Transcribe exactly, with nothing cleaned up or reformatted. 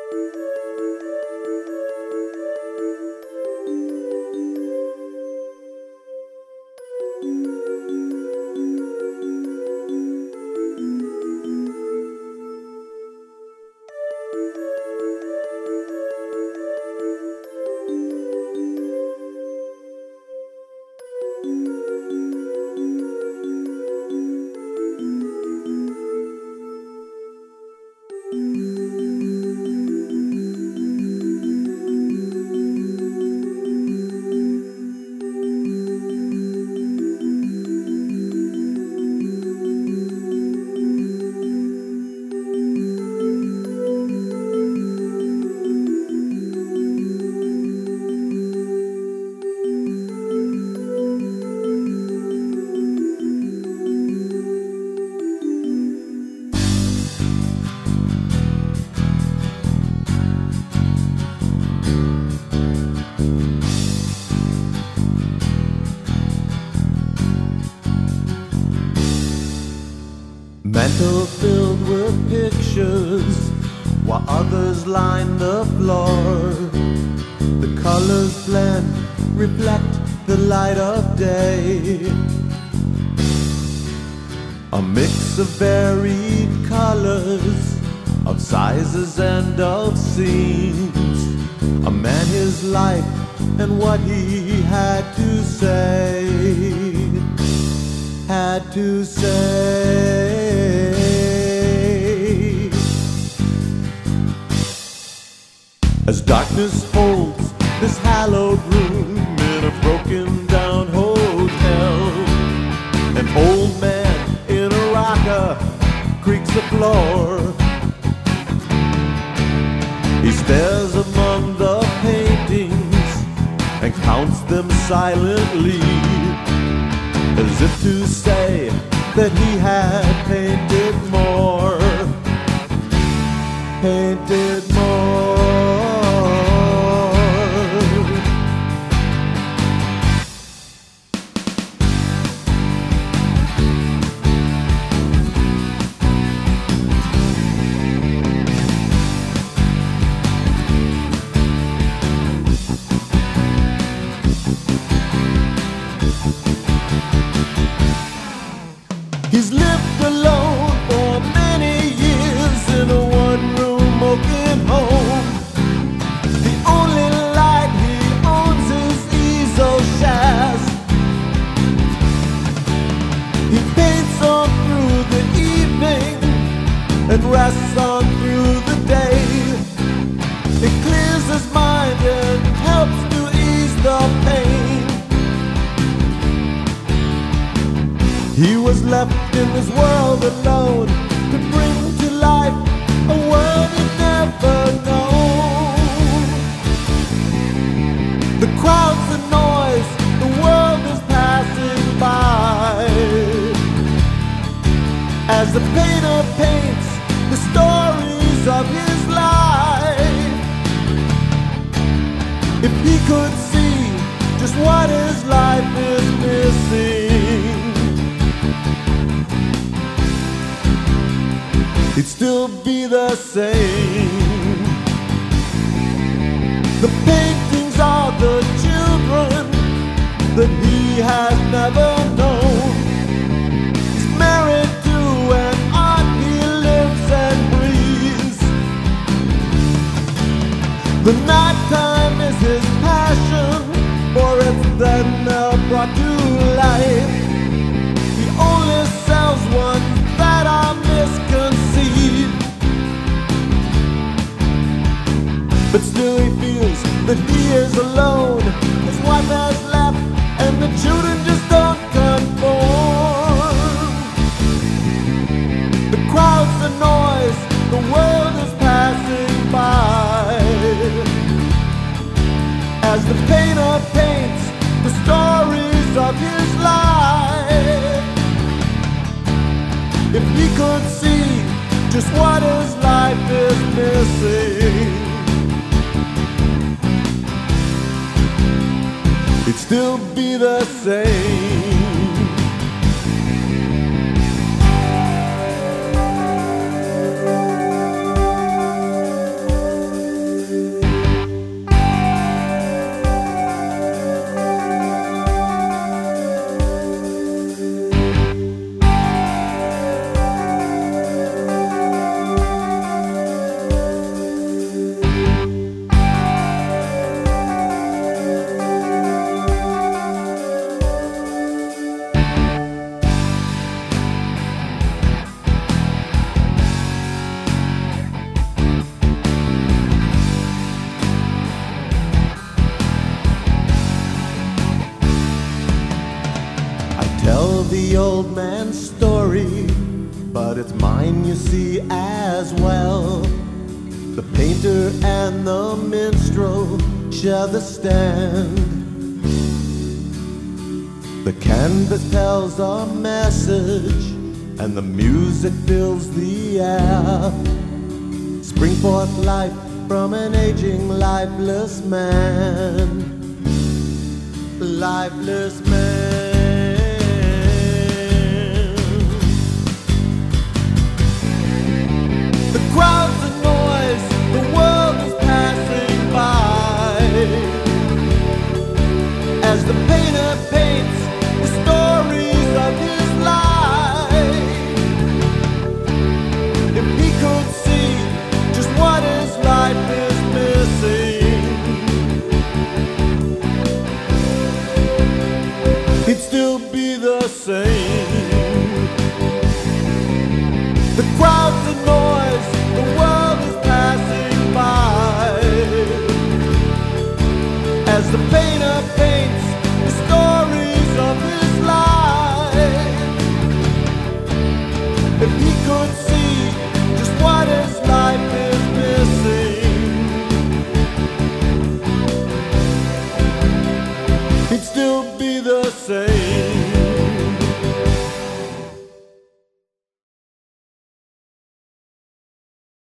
Mantle filled with pictures, while others line the floor. The colors blend, reflect the light of day. A mix of varied colors, of sizes and of scenes. A man, his life, and what he had to say. Had to say. As darkness folds this hallowed room in a broken down hotel, an old man in a rocker creaks the floor. He stares among the paintings and counts them silently, as if to say that he had painted more, painted more. He's lived alone for many years in a one-room open home. The only light he owns is easel shafts. He paints on through the evening and rests on through the day. It clears his mind and helps to ease the pain. He was left in this world alone to bring to life a world he'd never known. The crowds and noise, the world is passing by, as the painter paints the stories of his life. If he could see just what his life is missing, it'd still be the same. The paintings are the children that he has never known. He's married to an art he lives and breathes. The nighttime is his passion, for it's then uh, brought to life. He only sells ones that are misconceived, but still he feels that he is alone. His wife has left and the children just don't conform. The crowds, the noise, the world is passing by, as the painter paints the stories of his life. If he could see just what his life is missing, it'd still be the same. old man's story, but it's mine, you see, as well. The painter and the minstrel share the stand. The canvas tells a message, and the music fills the air. Spring forth life from an aging, lifeless man. Lifeless man. The crowds and noise, the world is passing by, as the painter paints the stories of his life. If he could see just what his life is missing, he'd still be the same. The crowds and noise, the world is passing by, as the painter paints the stories of his life. If he could see just what his life is missing, he'd still be the